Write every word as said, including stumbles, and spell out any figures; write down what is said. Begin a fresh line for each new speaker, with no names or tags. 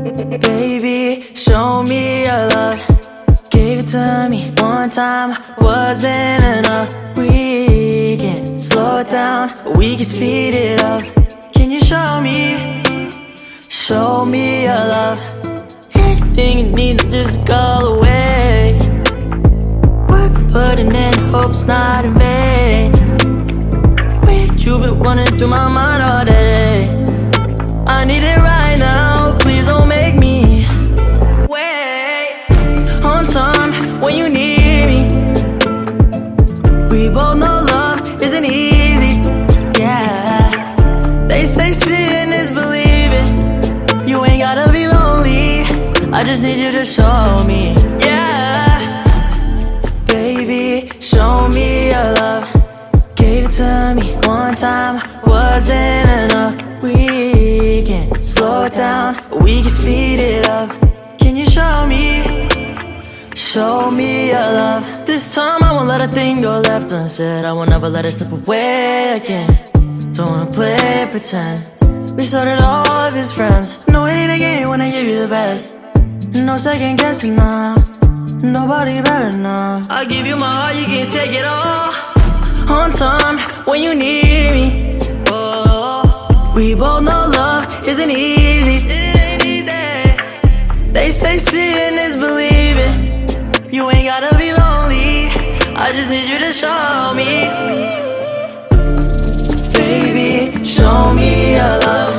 Baby, show me your love. Gave it to me one time, wasn't enough. We can slow it down, we can speed it up. Can you show me, show me your love? Anything you need to just go away. Work putting in, hope's not in vain. Wait, you've been running through my mind all day. I need it right now, please don't make me wait. On time, when you need me. We both know love isn't easy, yeah. They say seeing is believing. You ain't gotta be lonely, I just need you to show me, yeah. Baby, show me your love. Gave it to me one time, wasn't enough. We can slow it down, we can speed it up. Can you show me, show me your love? This time I won't let a thing go left unsaid. I won't ever let it slip away again. Don't wanna play pretend. We started off as friends. No, it ain't a game when I give you the best. No second guessing now, nobody better now. I give you my heart, you can't take it all. On time, when you need me. Oh, we both know love isn't easy. They say seeing is believing. You ain't gotta be lonely, I just need you to show me. Baby, show me your love.